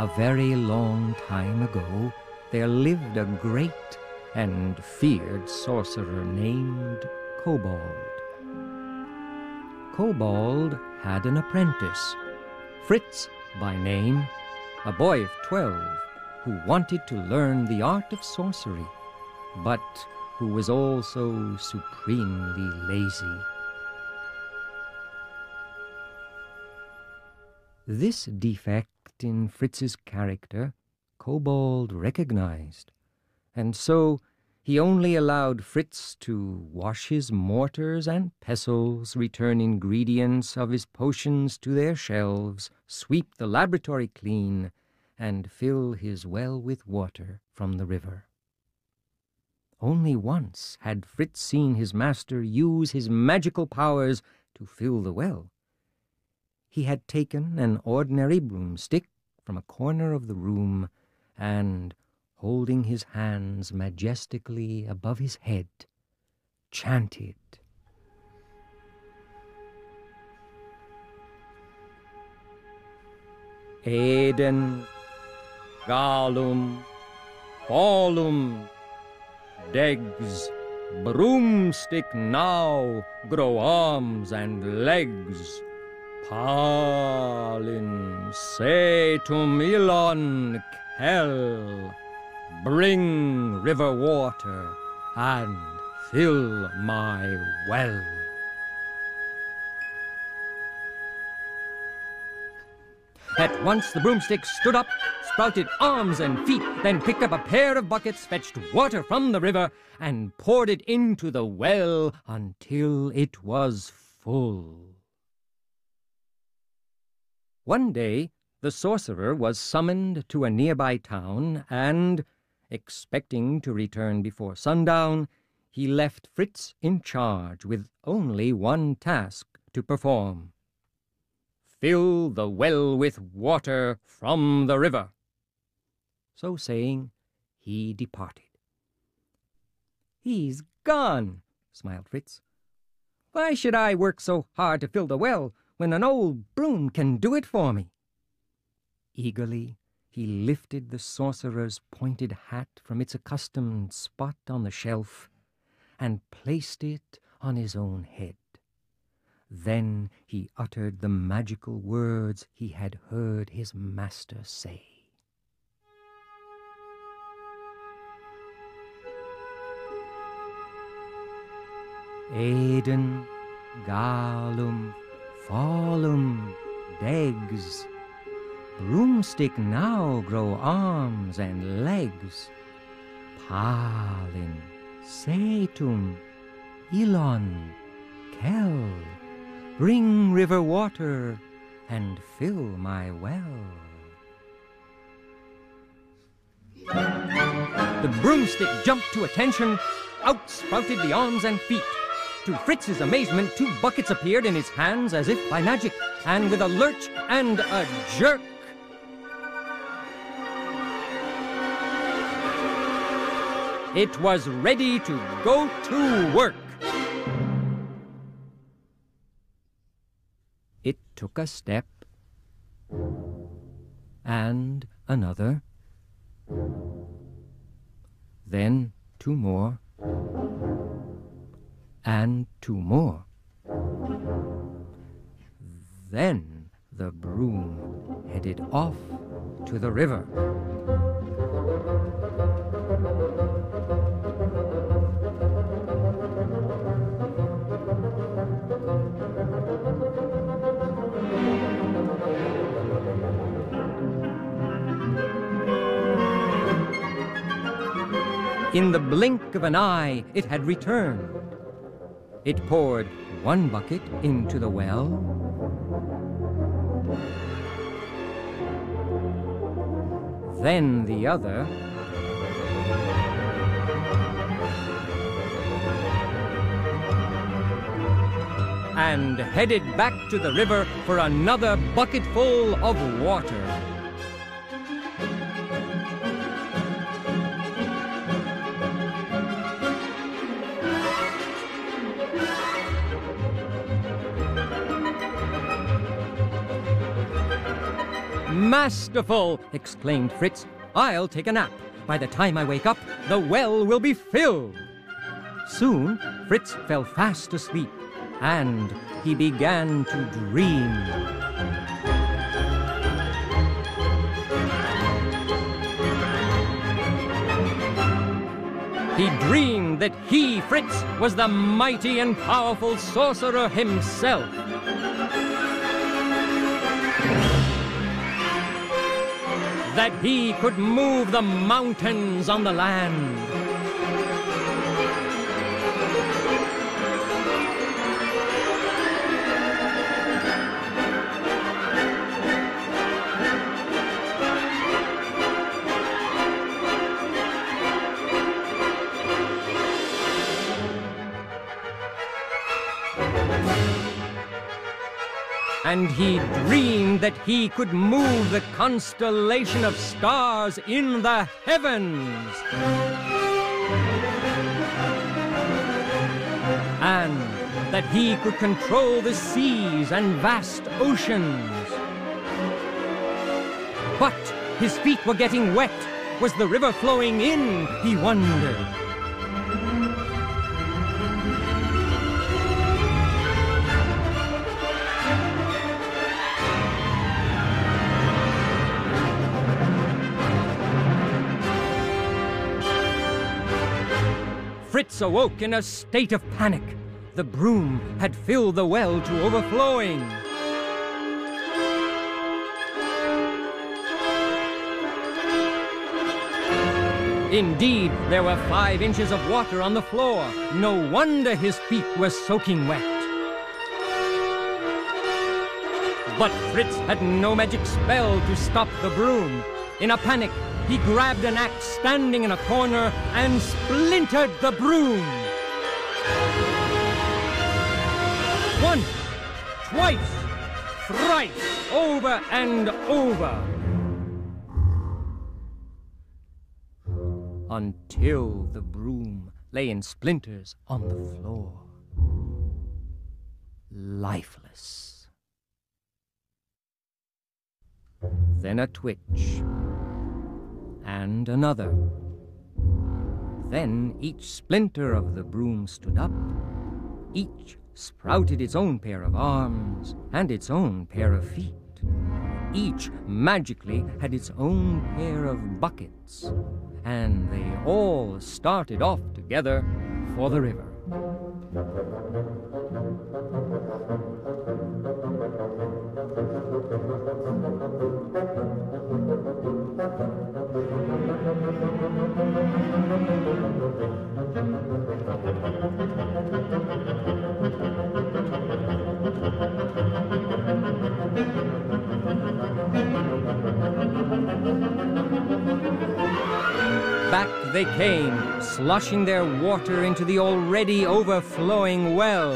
A very long time ago, there lived a great and feared sorcerer named Kobold. Kobold had an apprentice, Fritz by name, a boy of 12, who wanted to learn the art of sorcery, but who was also supremely lazy. This defect in Fritz's character Kobold recognized, and so he only allowed Fritz to wash his mortars and pestles, return ingredients of his potions to their shelves, sweep the laboratory clean, and fill his well with water from the river. Only once had Fritz seen his master use his magical powers to fill the well. He had taken an ordinary broomstick from a corner of the room and, holding his hands majestically above his head, chanted, Eden, Galum, Falum, Degs, broomstick now, grow arms and legs. Palin, Setum, Ilon, Kel, bring river water and fill my well. At once the broomstick stood up, sprouted arms and feet, then picked up a pair of buckets, fetched water from the river, and poured it into the well until it was full. One day, the sorcerer was summoned to a nearby town, and, expecting to return before sundown, he left Fritz in charge with only one task to perform. Fill the well with water from the river. So saying, he departed. He's gone, smiled Fritz. Why should I work so hard to fill the well when an old broom can do it for me? Eagerly, he lifted the sorcerer's pointed hat from its accustomed spot on the shelf and placed it on his own head. Then he uttered the magical words he had heard his master say. Eden, Galum, Falum, Degs, broomstick now grow arms and legs. Palin, Setum, Ilon, Kel, bring river water and fill my well. The broomstick jumped to attention, out sprouted the arms and feet. To Fritz's amazement, 2 buckets appeared in his hands as if by magic, and with a lurch and a jerk, it was ready to go to work. It took a step, and another, then 2 more, and 2 more. Then the broom headed off to the river. In the blink of an eye, it had returned. It poured 1 bucket into the well, then the other, and headed back to the river for another bucketful of water. "Masterful!" exclaimed Fritz. "I'll take a nap. By the time I wake up, the well will be filled." Soon, Fritz fell fast asleep, and he began to dream. He dreamed that he, Fritz, was the mighty and powerful sorcerer himself. That he could move the mountains on the land. And he dreamed that he could move the constellation of stars in the heavens. And that he could control the seas and vast oceans. But his feet were getting wet. Was the river flowing in, he wondered. Fritz awoke in a state of panic. The broom had filled the well to overflowing. Indeed, there were 5 inches of water on the floor. No wonder his feet were soaking wet. But Fritz had no magic spell to stop the broom. In a panic, he grabbed an axe standing in a corner and splintered the broom. Once, twice, thrice, over and over. Until the broom lay in splinters on the floor, lifeless. Then a twitch. And another. Then each splinter of the broom stood up. Each sprouted its own pair of arms and its own pair of feet. Each magically had its own pair of buckets, and they all started off together for the river. Back they came, sloshing their water into the already overflowing well.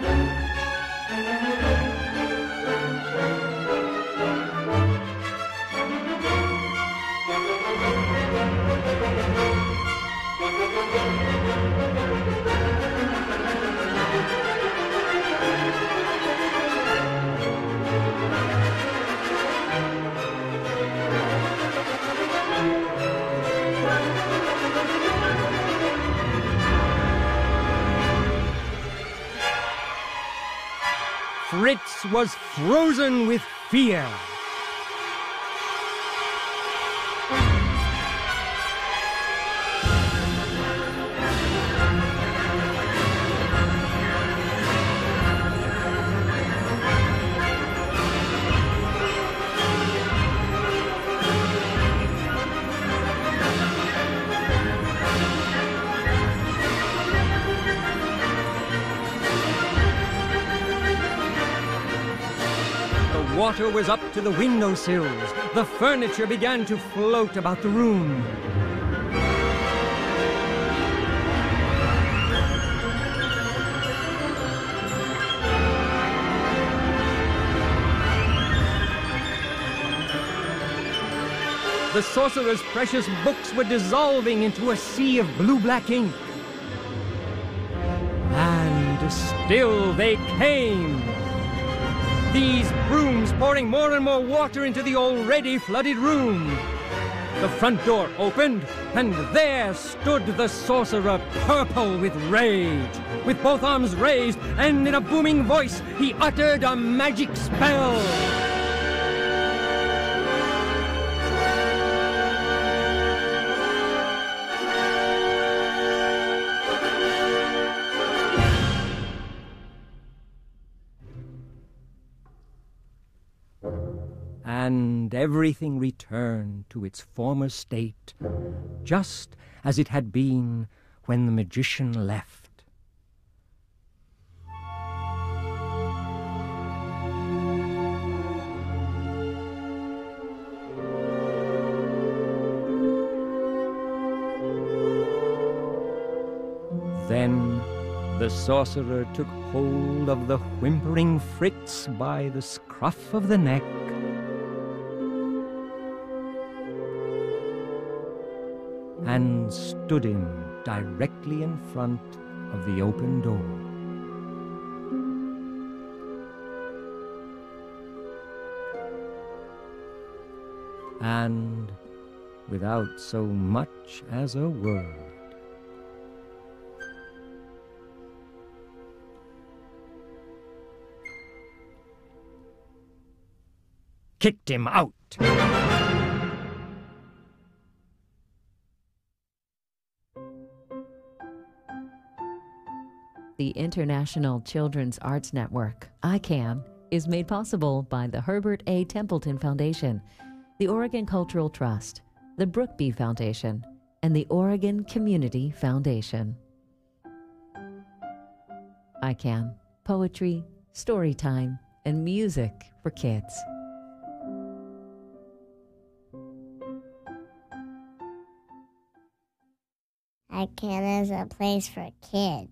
Fritz was frozen with fear. The water was up to the windowsills. The furniture began to float about the room. The sorcerer's precious books were dissolving into a sea of blue-black ink. And still they came. these brooms pouring more and more water into the already flooded room. The front door opened, and there stood the sorcerer, purple with rage. With both arms raised, and in a booming voice, he uttered a magic spell. And everything returned to its former state, just as it had been when the magician left. Then the sorcerer took hold of the whimpering Fritz by the scruff of the neck, and stood him directly in front of the open door. And without so much as a word, kicked him out. The International Children's Arts Network, ICANN, is made possible by the Herbert A. Templeton Foundation, the Oregon Cultural Trust, the Brookby Foundation, and the Oregon Community Foundation. ICANN, poetry, story time, and music for kids. ICANN is a place for kids.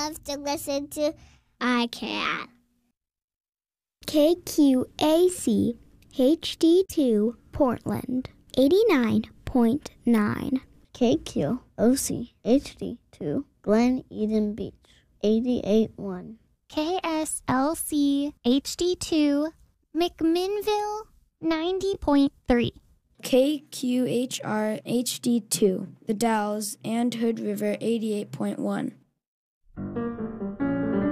love to listen to iCan. KQAC HD2 Portland 89.9. KQOC HD2 Glen Eden Beach 88.1. KSLC HD2 McMinnville 90.3. KQHR HD2 The Dalles and Hood River 88.1.